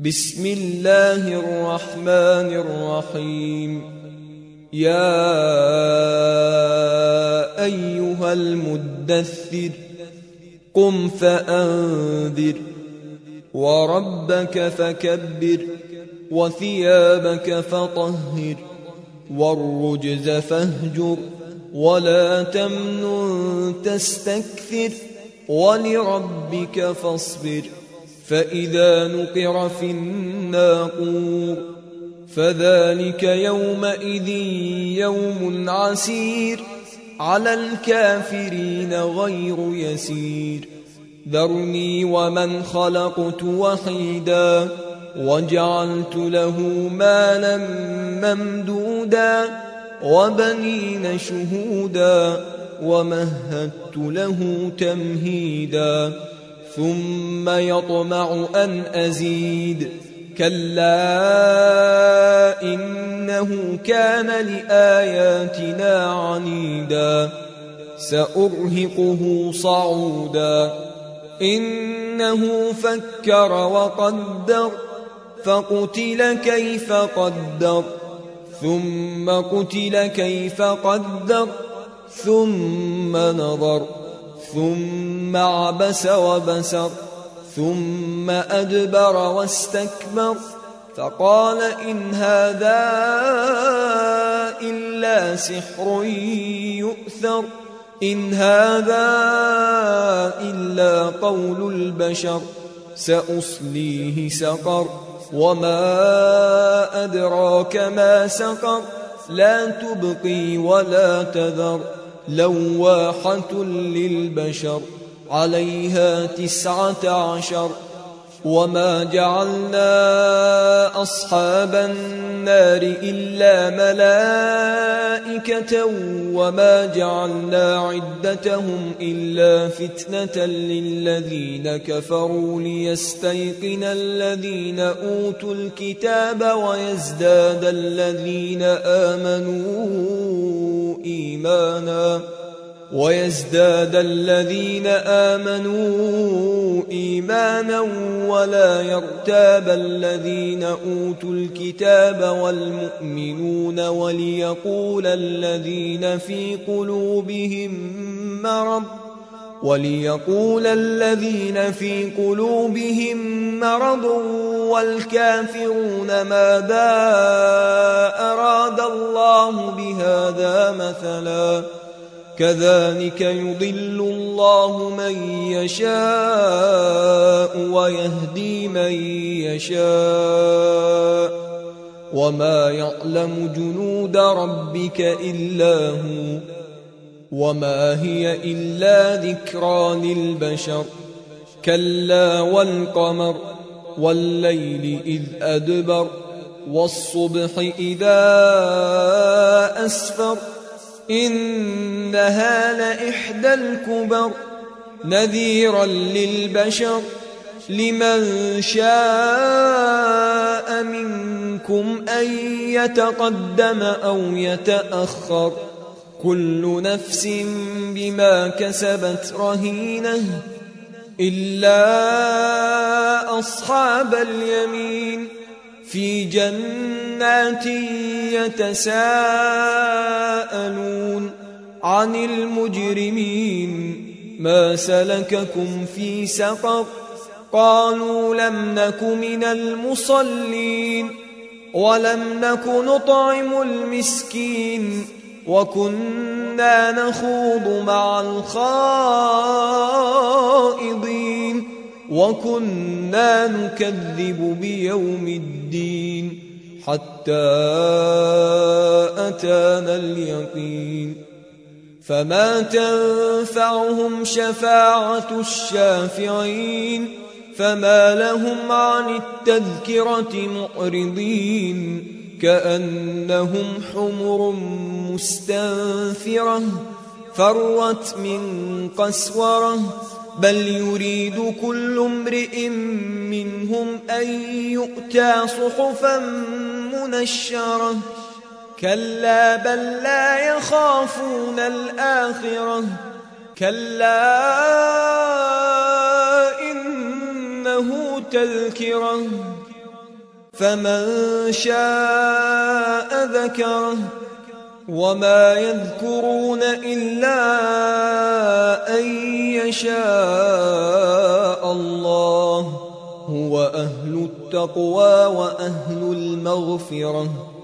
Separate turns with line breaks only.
بسم الله الرحمن الرحيم. يا أيها المدثر قم فأنذر وربك فكبر وثيابك فطهر والرجز فاهجر ولا تمنن تستكثر ولربك فاصبر. فإذا نقر في الناقور فذلك يومئذ يوم عسير على الكافرين غير يسير. ذرني ومن خلقت وحيدا وجعلت له مالا ممدودا وبنين شهودا ومهدت له تمهيدا ثم يطمع أن أزيد كلا إنه كان لآياتنا عنيدا سأرهقه صعودا إنه فكر وقدر فقتل كيف قدر ثم قتل كيف قدر ثم نظر ثم عبس وبسر ثم أدبر واستكبر فقال إن هذا إلا سحر يؤثر إن هذا إلا قول البشر سأصليه سقر وما أدراك ما سقر لا تبقي ولا تذر لواحة للبشر عليها 19. وما جعلنا أصحاب النار إلا ملائكة وما جعلنا عدتهم إلا فتنة للذين كفروا ليستيقن الذين أوتوا الكتاب ويزداد الذين آمنوا إيمانا ولا يرتاب الذين أوتوا الكتاب والمؤمنون وليقول الذين في قلوبهم مرض والكافرون ماذا أراد الله بهذا مثلا كذلك يضل الله من يشاء ويهدي من يشاء وما يعلم جنود ربك إلا هو وما هي إلا ذكرى للبشر. كلا والقمر والليل إذ أدبر والصبح إذا أسفر إنها لإحدى الكبر نذيرا للبشر لمن شاء منكم أن يتقدم أو يتأخر كل نفس بما كسبت رهينة إلا أصحاب اليمين في جنات يتساءلون عن المجرمين ما سلككم في سقر قالوا لم نك من المصلين ولم نك نطعم المسكين وكنا نخوض مع الخائضين وكنا نكذب بيوم الدين حتى أتانا اليقين فما تنفعهم شفاعة الشافعين فما لهم عن التذكرة معرضين كأنهم حمر مستنفرة فرت من قسورة بل يريد كل امرئ منهم أن يؤتى صحفا منشرة كلا بل لا يخافون الآخرة كلا إنه تذكرة فمن شاء ذكره. وما يذكرون إلا أن يشاء الله، هو أهل التقوى وأهل المغفرة.